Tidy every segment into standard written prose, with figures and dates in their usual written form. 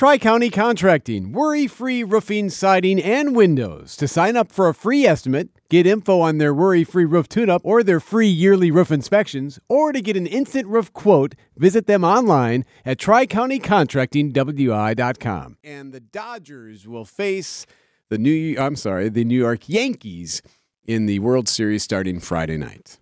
Tri-County Contracting, worry-free roofing, siding, and windows. To sign up for a free estimate, get info on their worry-free roof tune-up or their free yearly roof inspections, or to get an instant roof quote, visit them online at tricountycontractingwi.com. And the Dodgers will face the New York Yankees in the World Series starting Friday night.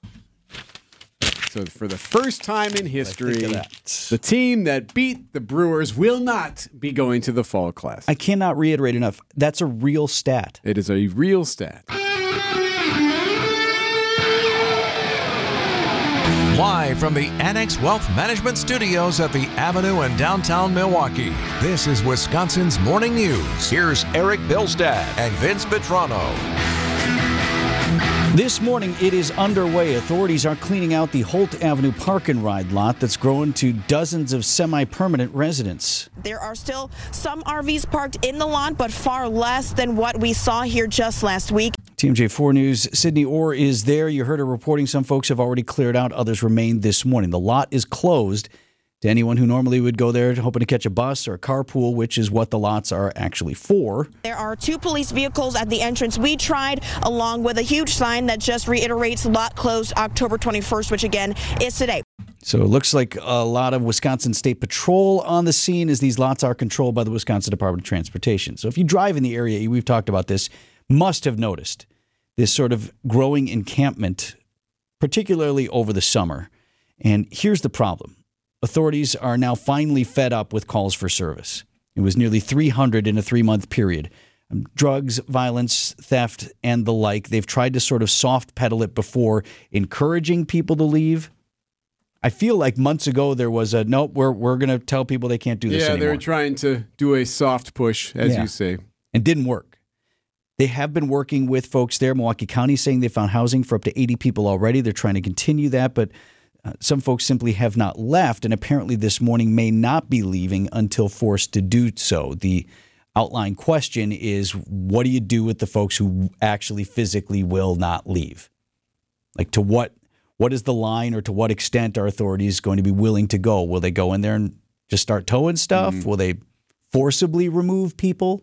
So for the first time in history, the team that beat the Brewers will not be going to the Fall Classic. I cannot reiterate enough. That's a real stat. It is a real stat. Live from the Annex Wealth Management Studios at the Avenue in downtown Milwaukee, this is Wisconsin's Morning News. Here's Eric Bilstad and Vince Petrano. This morning, it is underway. Authorities are cleaning out the Holt Avenue Park and Ride lot that's grown to dozens of semi-permanent residents. There are still some RVs parked in the lot, but far less than what we saw here just last week. TMJ4 News' Sydney Orr is there. You heard her reporting some folks have already cleared out. Others remain this morning. The lot is closed to anyone who normally would go there hoping to catch a bus or a carpool, which is what the lots are actually for. There are 2 police vehicles at the entrance. We tried, along with a huge sign that just reiterates lot closed October 21st, which again is today. So it looks like a lot of Wisconsin State Patrol on the scene, as these lots are controlled by the Wisconsin Department of Transportation. So if you drive in the area, we've talked about this, must have noticed this sort of growing encampment, particularly over the summer. And here's the problem. Authorities are now finally fed up with calls for service. It was nearly 300 in a 3-month period. Drugs, violence, theft, and the like. They've tried to sort of soft pedal it before, encouraging people to leave. I feel like months ago there was a, nope, we're going to tell people they can't do this anymore. Yeah, they're trying to do a soft push, as you say. And didn't work. They have been working with folks there. Milwaukee County saying they found housing for up to 80 people already. They're trying to continue that, but some folks simply have not left, and apparently this morning may not be leaving until forced to do so. The outline question is, what do you do with the folks who actually physically will not leave? Like, to what is the line, or to what extent are authorities going to be willing to go? Will they go in there and just start towing stuff? Mm-hmm. Will they forcibly remove people?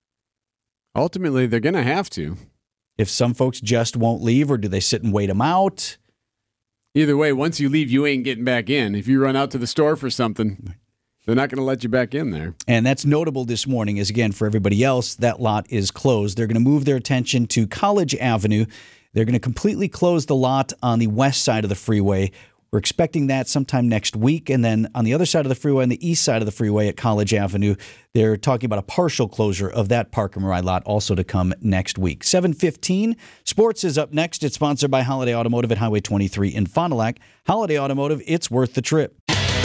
Ultimately, they're going to have to. If some folks just won't leave, or do they sit and wait them out? Either way, once you leave, you ain't getting back in. If you run out to the store for something, they're not going to let you back in there. And that's notable this morning, as again, for everybody else, that lot is closed. They're going to move their attention to College Avenue. They're going to completely close the lot on the west side of the freeway. We're expecting that sometime next week. And then on the other side of the freeway, on the east side of the freeway at College Avenue, they're talking about a partial closure of that park and ride lot, also to come next week. 7:15, sports is up next. It's sponsored by Holiday Automotive at Highway 23 in Fond du Lac. Holiday Automotive, it's worth the trip.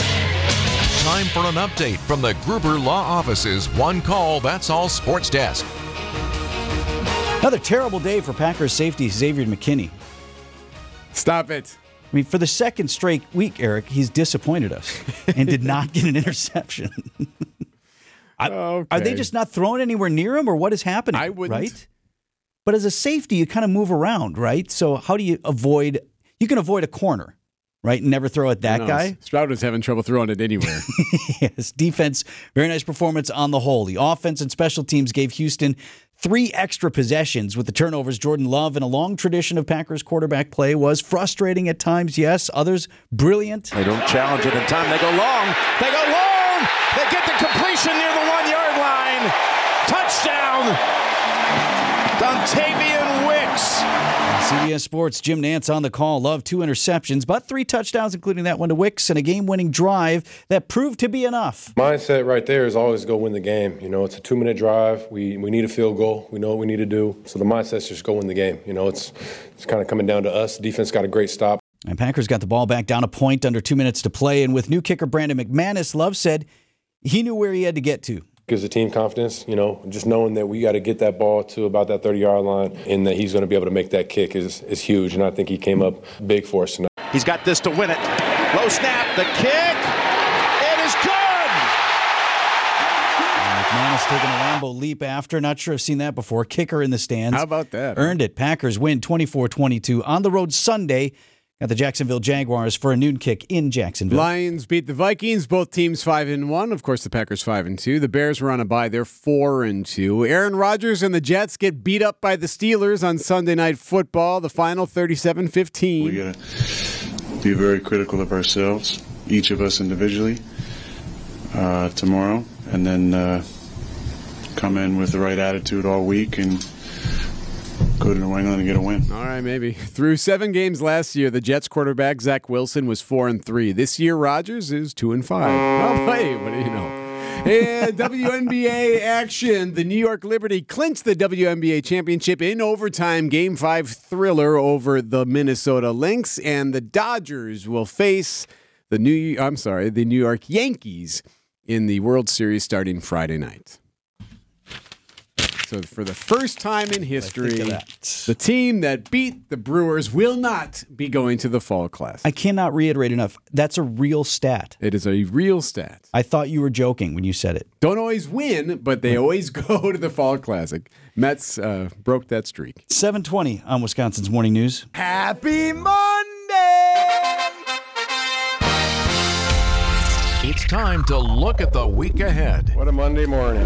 Time for an update from the Gruber Law Office's One Call, That's All Sports Desk. Another terrible day for Packers safety Xavier McKinney. Stop it. I mean, for the second straight week, Eric, he's disappointed us and did not get an interception. Okay. Are they just not throwing anywhere near him, or what is happening? I wouldn't. Right? But as a safety, you kind of move around, right? So how do you avoid – you can avoid a corner, right, and never throw at that guy? Stroud was having trouble throwing it anywhere. Yes, defense, very nice performance on the whole. The offense and special teams gave Houston 3 extra possessions with the turnovers. Jordan Love, in a long tradition of Packers quarterback play, was frustrating at times, yes. Others, brilliant. They don't challenge it in time. They go long. They go long. They get the completion near the 1-yard line. Touchdown. Dontavian Wicks. CBS Sports' Jim Nantz on the call. Love 2 interceptions, but 3 touchdowns, including that one to Wicks, and a game-winning drive that proved to be enough. Mindset right there is always go win the game. You know, it's a 2-minute drive. We need a field goal. We know what we need to do. So the mindset's just go win the game. You know, it's kind of coming down to us. The defense got a great stop. And Packers got the ball back down a point under 2 minutes to play. And with new kicker Brandon McManus, Love said he knew where he had to get to. Gives the team confidence, you know, just knowing that we got to get that ball to about that 30-yard line and that he's going to be able to make that kick is huge. And I think he came up big for us tonight. He's got this to win it. Low snap, the kick. It is good. McManus taking a Lambeau leap after. Not sure I've seen that before. Kicker in the stands. How about that? Earned it. Packers win 24-22 on the road Sunday. Got the Jacksonville Jaguars for a noon kick in Jacksonville. Lions beat the Vikings. Both teams 5-1. Of course, the Packers 5-2. The Bears were on a bye. They're 4-2. Aaron Rodgers and the Jets get beat up by the Steelers on Sunday Night Football. The final 37-15. We got to be very critical of ourselves, each of us individually, tomorrow, and then come in with the right attitude all week and go to New England and get a win. All right, maybe. Through 7 games last year, the Jets quarterback, Zach Wilson, was 4-3. This year, Rodgers is 2-5. Well, hey, what do you know? And WNBA action. The New York Liberty clinched the WNBA championship in overtime. Game 5 thriller over the Minnesota Lynx. And the Dodgers will face the New York Yankees in the World Series starting Friday night. So for the first time in history, the team that beat the Brewers will not be going to the Fall Classic. I cannot reiterate enough. That's a real stat. It is a real stat. I thought you were joking when you said it. Don't always win, but they always go to the Fall Classic. Mets broke that streak. 7:20 on Wisconsin's Morning News. Happy Monday! It's time to look at the week ahead. What a Monday morning.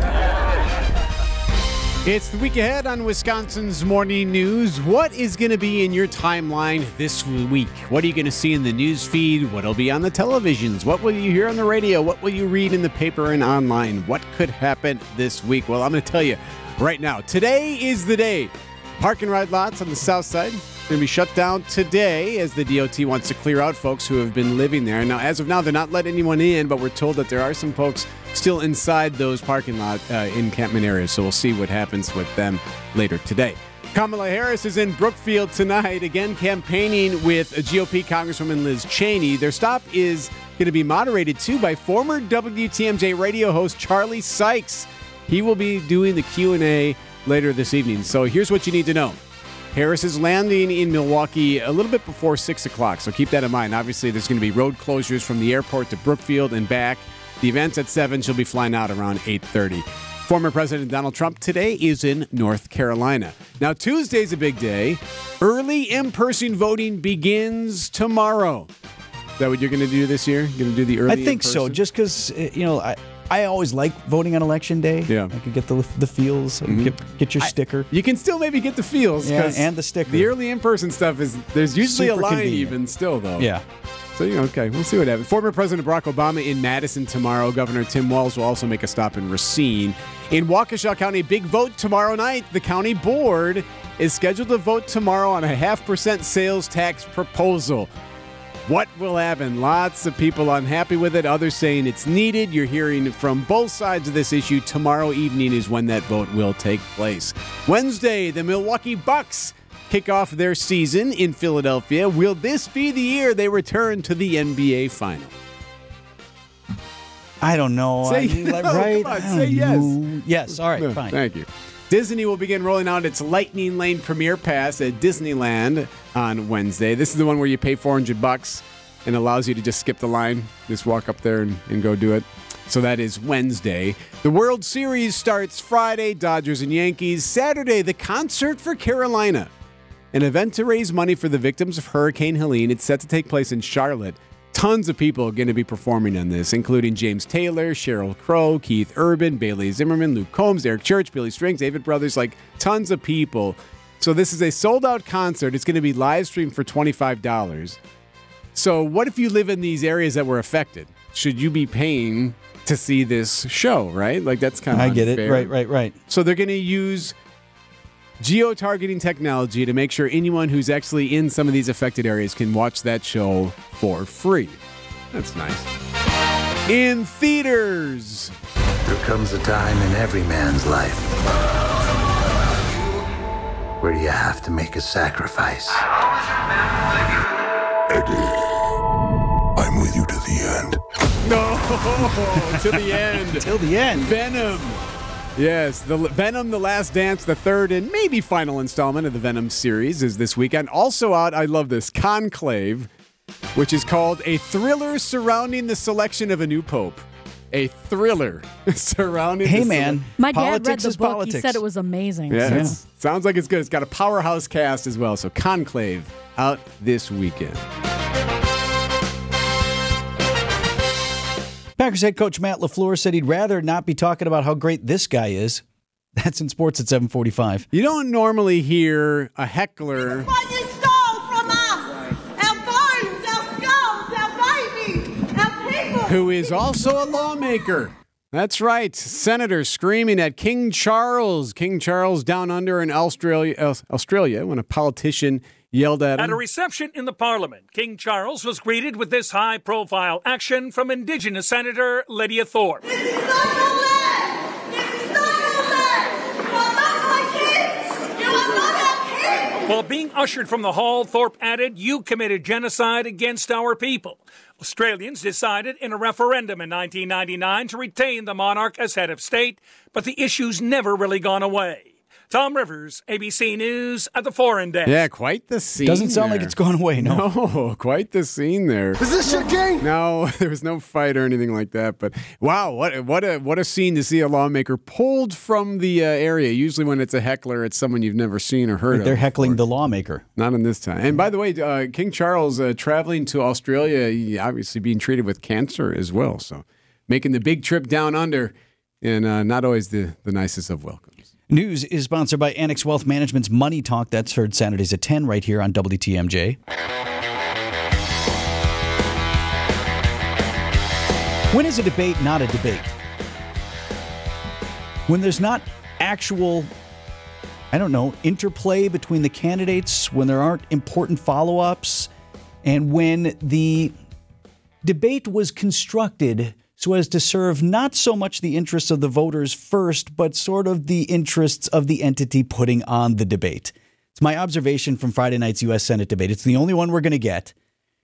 It's the week ahead on Wisconsin's Morning News. What is going to be in your timeline this week? What are you going to see in the news feed? What will be on the televisions? What will you hear on the radio? What will you read in the paper and online? What could happen this week? Well, I'm going to tell you right now. Today is the day. Park and ride lots on the south side going to be shut down today as the DOT wants to clear out folks who have been living there. Now, as of now, they're not letting anyone in, but we're told that there are some folks still inside those parking lot encampment areas. So we'll see what happens with them later today. Kamala Harris is in Brookfield tonight, again campaigning with GOP Congresswoman Liz Cheney. Their stop is going to be moderated, too, by former WTMJ radio host Charlie Sykes. He will be doing the Q&A later this evening. So here's what you need to know. Harris is landing in Milwaukee a little bit before 6 o'clock, so keep that in mind. Obviously, there's going to be road closures from the airport to Brookfield and back. The event's at 7. She'll be flying out around 8:30. Former President Donald Trump today is in North Carolina. Now, Tuesday's a big day. Early in-person voting begins tomorrow. Is that what you're going to do this year? You're going to do the early in-person? I think so, just because, I always like voting on Election Day. Yeah. I could get the feels, get your sticker. You can still maybe get the feels. Yeah, and the sticker. The early in-person stuff there's usually Super a line convenient. even still, though. Yeah. So, okay, we'll see what happens. Former President Barack Obama in Madison tomorrow. Governor Tim Walz will also make a stop in Racine. In Waukesha County, big vote tomorrow night. The county board is scheduled to vote tomorrow on a 0.5% sales tax proposal. What will happen? Lots of people unhappy with it. Others saying it's needed. You're hearing from both sides of this issue. Tomorrow evening is when that vote will take place. Wednesday, the Milwaukee Bucks kick off their season in Philadelphia. Will this be the year they return to the NBA Final? I don't know. Say no, right? come on, say yes. Yes, all right, fine. Thank you. Disney will begin rolling out its Lightning Lane Premier Pass at Disneyland on Wednesday. This is the one where you pay $400 and allows you to just skip the line, just walk up there and go do it. So that is Wednesday. The World Series starts Friday, Dodgers and Yankees. Saturday, the Concert for Carolina, an event to raise money for the victims of Hurricane Helene. It's set to take place in Charlotte. Tons of people are going to be performing on this, including James Taylor, Sheryl Crow, Keith Urban, Bailey Zimmerman, Luke Combs, Eric Church, Billy Strings, David Brothers, like tons of people. So this is a sold-out concert. It's going to be live streamed for $25. So what if you live in these areas that were affected? Should you be paying to see this show, right? Like that's kind of I get unfair. it. Right. So they're going to use geo-targeting technology to make sure anyone who's actually in some of these affected areas can watch that show for free. That's nice. In theaters. There comes a time in every man's life where you have to make a sacrifice. Eddie, I'm with you to the end. No, to the end. Till the end. Venom. Yes, the Venom, The Last Dance, the third and maybe final installment of the Venom series is this weekend. Also out, I love this, Conclave, which is called a thriller surrounding the selection of a new pope. a thriller surrounding. Hey, man. My dad read Politics the is book. politics. He said it was amazing. Yeah, Yeah. sounds like it's good. It's got a powerhouse cast as well. So Conclave out this weekend. Packers head coach Matt LaFleur said he'd rather not be talking about how great this guy is. That's in sports at 7:45. You don't normally hear a heckler. What you stole from us! Our bones, our skulls, our babies, our people! Who is also a lawmaker. That's right. Senators screaming at King Charles. King Charles down under in Australia when a politician yelled at him. At a reception in the Parliament, King Charles was greeted with this high-profile action from Indigenous Senator Lydia Thorpe. This is not your land! This is not your land! You are not my kids! You are not our kids! While being ushered from the hall, Thorpe added, "You committed genocide against our people." Australians decided in a referendum in 1999 to retain the monarch as head of state, but the issue's never really gone away. Tom Rivers, ABC News at the Foreign Desk. Yeah, quite the scene. Doesn't sound there. like it's gone away, no. No, quite the scene there. Is this your game? No, there was no fight or anything like that. But wow, what a scene to see a lawmaker pulled from the area. Usually, when it's a heckler, it's someone you've never seen or heard of. They're heckling the lawmaker. Not in this time. And by the way, King Charles traveling to Australia, he obviously being treated with cancer as well. So making the big trip down under, and not always the nicest of welcomes. News is sponsored by Annex Wealth Management's Money Talk. That's heard Saturdays at 10 right here on WTMJ. When is a debate not a debate? When there's not actual, interplay between the candidates, when there aren't important follow-ups, and when the debate was constructed so as to serve not so much the interests of the voters first, but sort of the interests of the entity putting on the debate. It's my observation from Friday night's U.S. Senate debate. It's the only one we're going to get.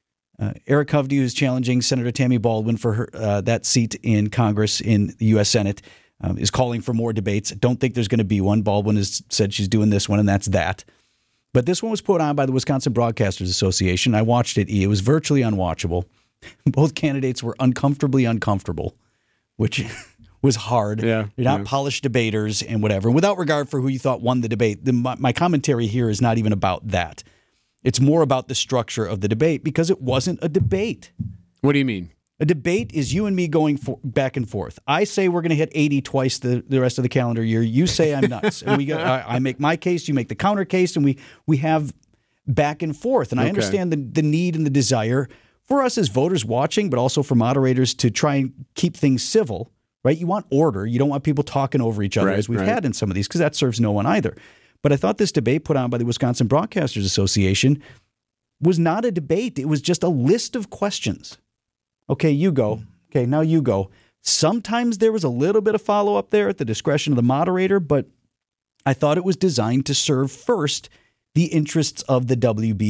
Eric Hovde, who's challenging Senator Tammy Baldwin for her, that seat in Congress in the U.S. Senate, is calling for more debates. I don't think there's going to be one. Baldwin has said she's doing this one, and that's that. But this one was put on by the Wisconsin Broadcasters Association. I watched it. It was virtually unwatchable. Both candidates were uncomfortably uncomfortable, which was hard. Yeah, They're not polished debaters and whatever. And without regard for who you thought won the debate, my commentary here is not even about that. It's more about the structure of the debate because it wasn't a debate. What do you mean? A debate is you and me going back and forth. I say we're going to hit 80 twice the rest of the calendar year. You say I'm nuts. And I make my case, you make the counter case, and we have back and forth. And I understand the need and the desire for us as voters watching, but also for moderators to try and keep things civil, right? You want order. You don't want people talking over each other as we've had in some of these because that serves no one either. But I thought this debate put on by the Wisconsin Broadcasters Association was not a debate. It was just a list of questions. Okay, you go. Okay, now you go. Sometimes there was a little bit of follow-up there at the discretion of the moderator, but I thought it was designed to serve first the interests of the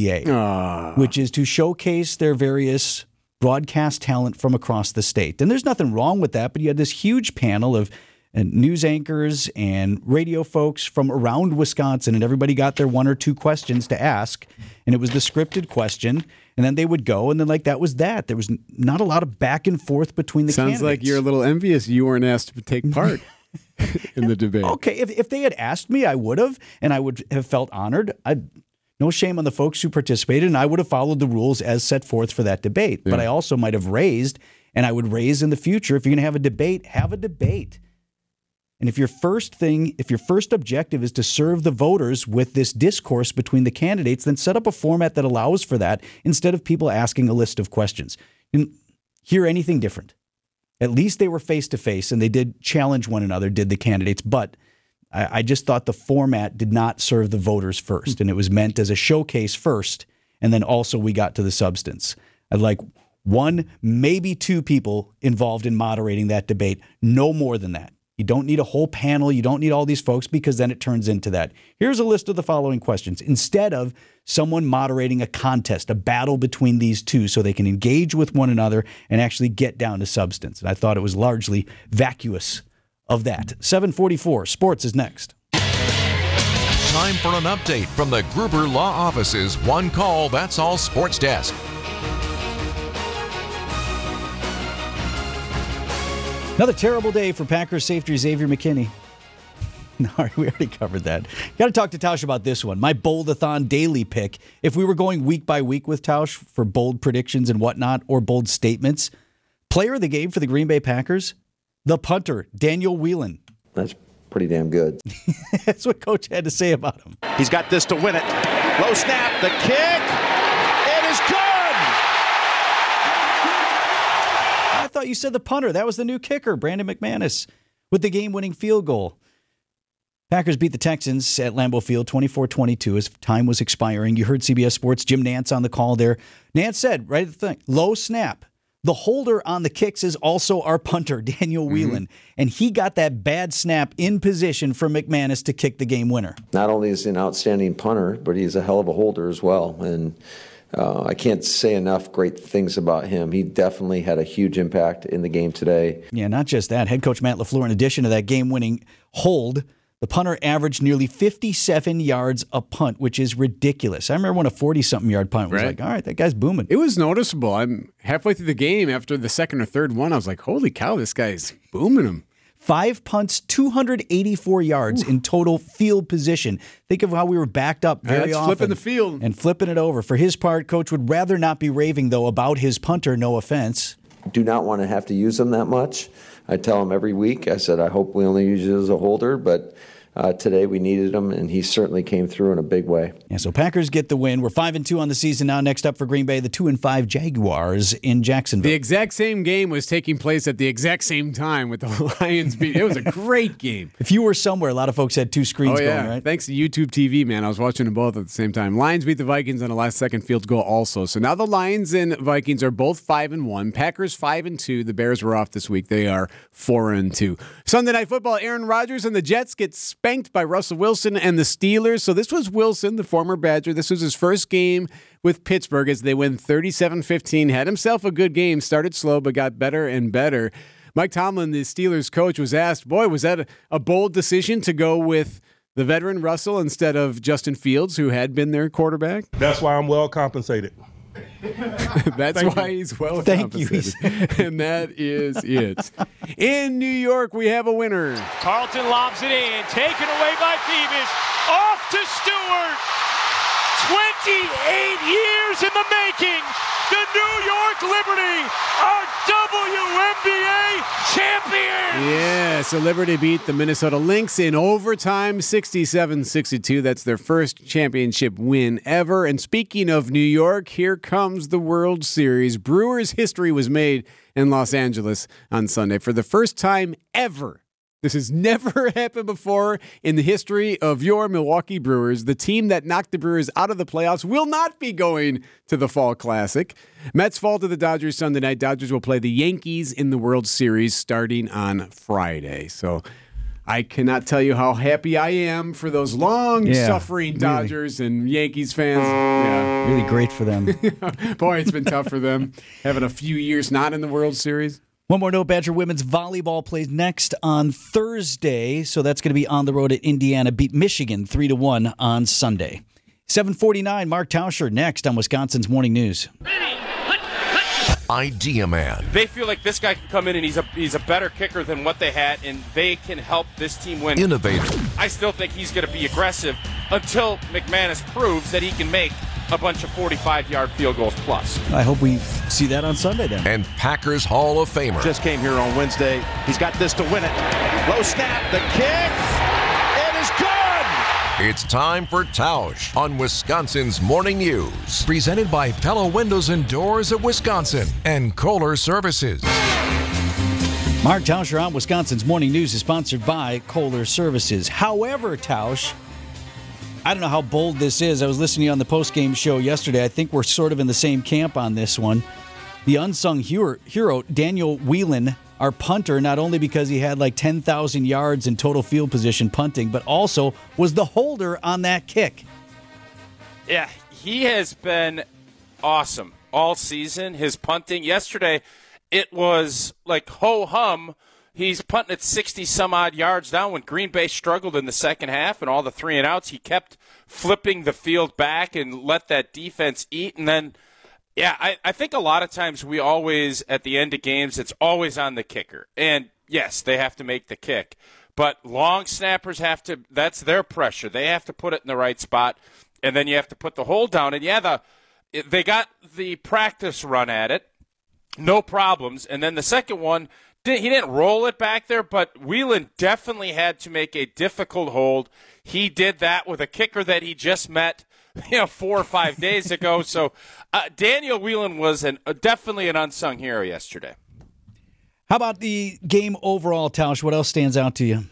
WBA, which is to showcase their various broadcast talent from across the state. And there's nothing wrong with that, but you had this huge panel of news anchors and radio folks from around Wisconsin, and everybody got their one or two questions to ask, and it was the scripted question, and then they would go, and then that was that. There was not a lot of back and forth between the candidates. Sounds like you're a little envious you weren't asked to take part in the debate. Okay, if they had asked me, I would have, and I would have felt honored. No shame on the folks who participated, and I would have followed the rules as set forth for that debate. Yeah. But I also might have raised, and I would raise in the future, if you're going to have a debate, have a debate. And if your first objective is to serve the voters with this discourse between the candidates, then set up a format that allows for that instead of people asking a list of questions. And hear anything different. At least they were face-to-face, and they did challenge one another, did the candidates. But I just thought the format did not serve the voters first, and it was meant as a showcase first, and then also we got to the substance. I'd like one, maybe two people involved in moderating that debate, no more than that. You don't need a whole panel. You don't need all these folks because then it turns into that. Here's a list of the following questions. Instead of someone moderating a contest, a battle between these two so they can engage with one another and actually get down to substance. And I thought it was largely vacuous of that. 7:44, sports is next. Time for an update from the Gruber Law Office's One Call, That's All Sports Desk. Another terrible day for Packers safety Xavier McKinney. No, we already covered that. Got to talk to Tausch about this one. My Bold-a-thon daily pick. If we were going week by week with Tausch for bold predictions and whatnot, or bold statements, player of the game for the Green Bay Packers, the punter, Daniel Whelan. That's pretty damn good. That's what Coach had to say about him. He's got this to win it. Low snap, the kick. It is good. I thought you said the punter. That was the new kicker, Brandon McManus, with the game-winning field goal. Packers beat the Texans at Lambeau Field 24-22 as time was expiring. You heard CBS Sports' Jim Nantz on the call there. Nantz said, right at the thing, low snap. The holder on the kicks is also our punter, Daniel Whelan, and he got that bad snap in position for McManus to kick the game winner. Not only is he an outstanding punter, but he's a hell of a holder as well. And I can't say enough great things about him. He definitely had a huge impact in the game today. Yeah, not just that. Head coach Matt LaFleur, in addition to that game-winning hold, the punter averaged nearly 57 yards a punt, which is ridiculous. I remember when a 40-something yard punt was like, all right, that guy's booming. It was noticeable. I'm halfway through the game after the second or third one. I was like, holy cow, this guy's booming him. 5 punts, 284 yards in total field position. Think of how we were backed up very often. Flipping the field. And flipping it over. For his part, Coach would rather not be raving, though, about his punter, no offense. Do not want to have to use him that much. I tell him every week, I said, I hope we only use you as a holder, but today we needed him, and he certainly came through in a big way. Yeah, so Packers get the win. We're 5-2 on the season now. Next up for Green Bay, the 2-5 Jaguars in Jacksonville. The exact same game was taking place at the exact same time with the Lions beat. It was a great game. If you were somewhere, a lot of folks had two screens going, right? Thanks to YouTube TV, man. I was watching them both at the same time. Lions beat the Vikings on a last-second field goal also. So now the Lions and Vikings are both 5-1. Packers 5-2. The Bears were off this week. They are 4-2. Sunday Night Football, Aaron Rodgers and the Jets get spanked by Russell Wilson and the Steelers. So this was Wilson, the former Badger. This was his first game with Pittsburgh as they win 37-15. Had himself a good game. Started slow, but got better and better. Mike Tomlin, the Steelers coach, was asked, boy, was that a bold decision to go with the veteran Russell instead of Justin Fields, who had been their quarterback? That's why I'm well compensated. That's why he's well compensated. And that is it. In New York, we have a winner. Carlton lobs it in, taken away by Beamish. Off to Stewart. 28 years in the making. The New York Liberty are WNBA champions. Yeah, so Liberty beat the Minnesota Lynx in overtime, 67-62. That's their first championship win ever. And speaking of New York, here comes the World Series. Brewers history was made in Los Angeles on Sunday for the first time ever. This has never happened before in the history of your Milwaukee Brewers. The team that knocked the Brewers out of the playoffs will not be going to the Fall Classic. Mets fall to the Dodgers Sunday night. Dodgers will play the Yankees in the World Series starting on Friday. So I cannot tell you how happy I am for those long-suffering Dodgers and Yankees fans. Yeah. Really great for them. Boy, it's been tough for them having a few years not in the World Series. One more note, Badger women's volleyball plays next on Thursday, so that's going to be on the road at Indiana. Beat Michigan 3-1 on Sunday. 7:49, Mark Tauscher next on Wisconsin's Morning News. Idea Man. They feel like this guy can come in and he's a better kicker than what they had, and they can help this team win. Innovator. I still think he's going to be aggressive until McManus proves that he can make a bunch of 45-yard field goals plus. I hope we see that on Sunday then. And Packers Hall of Famer. Just came here on Wednesday. He's got this to win it. Low snap, the kick. It is good. It's time for Tausch on Wisconsin's Morning News. Presented by Pella Windows and Doors of Wisconsin and Kohler Services. Mark Tauscher on Wisconsin's Morning News is sponsored by Kohler Services. However, Tausch, I don't know how bold this is. I was listening to you on the postgame show yesterday. I think we're sort of in the same camp on this one. The unsung hero, Daniel Whelan, our punter, not only because he had like 10,000 yards in total field position punting, but also was the holder on that kick. Yeah, he has been awesome all season. His punting yesterday, it was like ho-hum. He's punting at 60-some-odd yards down when Green Bay struggled in the second half and all the 3-and-outs. He kept flipping the field back and let that defense eat. And then, I think a lot of times we always, at the end of games, it's always on the kicker. And yes, they have to make the kick. But long snappers have to, that's their pressure. They have to put it in the right spot, and then you have to put the hold down. And, they got the practice run at it, no problems. And then the second one, he didn't roll it back there, but Whelan definitely had to make a difficult hold. He did that with a kicker that he just met 4 or 5 days ago. So Daniel Whelan was definitely an unsung hero yesterday. How about the game overall, Tausch? What else stands out to you?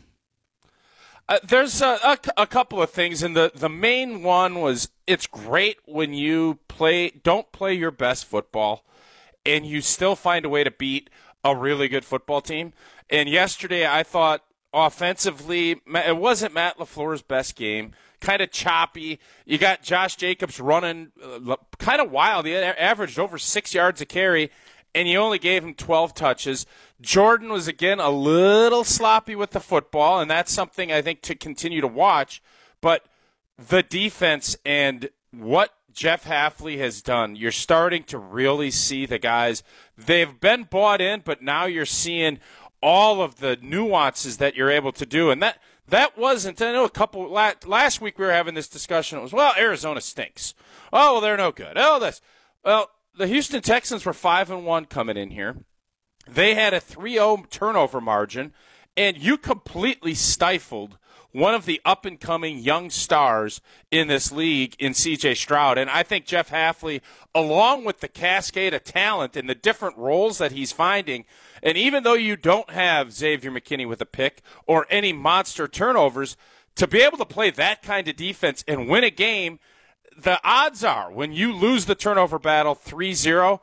There's a couple of things, and the main one was it's great when you don't play your best football, and you still find a way to beat a really good football team. And yesterday, I thought offensively, it wasn't Matt LaFleur's best game. Kind of choppy. You got Josh Jacobs running kind of wild. He averaged over 6 yards a carry, and you only gave him 12 touches. Jordan was, again, a little sloppy with the football, and that's something I think to continue to watch. But the defense and what Jeff Hafley has done, you're starting to really see the guys. They've been bought in, but now you're seeing all of the nuances that you're able to do. And that wasn't, I know last week we were having this discussion. It was, well, Arizona stinks. Oh, well, they're no good. Well, the Houston Texans were 5-1 coming in here. They had a 3-0 turnover margin, and you completely stifled one of the up-and-coming young stars in this league in C.J. Stroud. And I think Jeff Hafley, along with the cascade of talent and the different roles that he's finding, and even though you don't have Xavier McKinney with a pick or any monster turnovers, to be able to play that kind of defense and win a game, the odds are when you lose the turnover battle 3-0,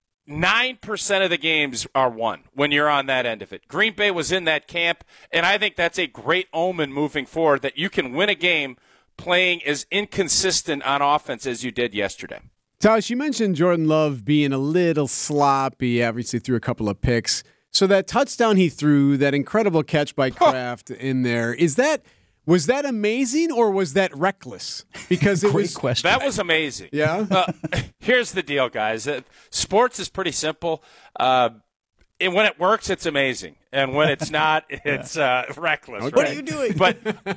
9% of the games are won when you're on that end of it. Green Bay was in that camp, and I think that's a great omen moving forward that you can win a game playing as inconsistent on offense as you did yesterday. Tausch, you mentioned Jordan Love being a little sloppy, obviously threw a couple of picks. So that touchdown he threw, that incredible catch by Kraft in there, was that amazing or was that reckless? Because it was question. That was amazing. Yeah. Here's the deal, guys. Sports is pretty simple. And when it works, it's amazing, and when it's not, it's reckless. Okay. Right? What are you doing? But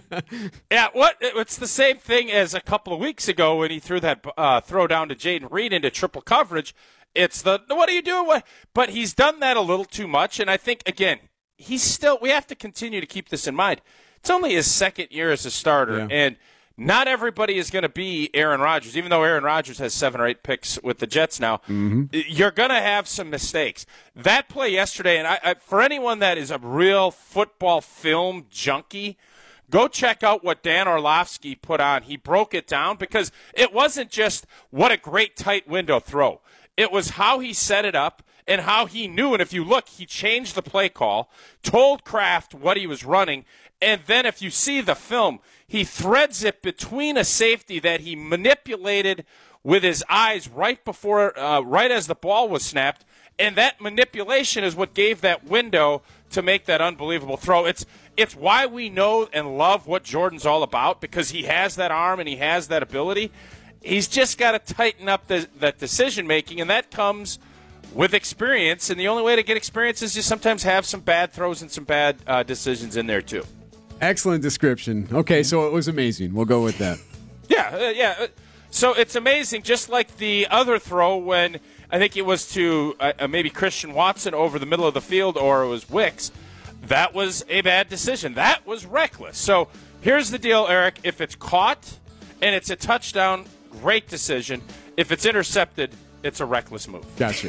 it's the same thing as a couple of weeks ago when he threw that throw down to Jaden Reed into triple coverage. It's what are you doing? But he's done that a little too much, and I think again, we have to continue to keep this in mind. It's only his second year as a starter, and not everybody is going to be Aaron Rodgers. Even though Aaron Rodgers has 7 or 8 picks with the Jets now, you're going to have some mistakes. That play yesterday, and I, for anyone that is a real football film junkie, go check out what Dan Orlovsky put on. He broke it down because it wasn't just what a great tight window throw. It was how he set it up and how he knew. And if you look, he changed the play call, told Kraft what he was running, and then if you see the film, he threads it between a safety that he manipulated with his eyes right as the ball was snapped, and that manipulation is what gave that window to make that unbelievable throw. It's why we know and love what Jordan's all about, because he has that arm and he has that ability. He's just got to tighten up that decision-making, and that comes with experience, and the only way to get experience is you sometimes have some bad throws and some bad decisions in there too. Excellent description. Okay, so it was amazing. We'll go with that. Yeah. So it's amazing, just like the other throw when I think it was to maybe Christian Watson over the middle of the field, or it was Wicks. That was a bad decision. That was reckless. So here's the deal, Eric. If it's caught and it's a touchdown, great decision. If it's intercepted, it's a reckless move. Gotcha.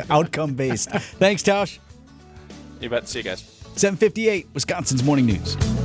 Outcome-based. Thanks, Tausch. You bet. See you guys. 7:58, Wisconsin's Morning News.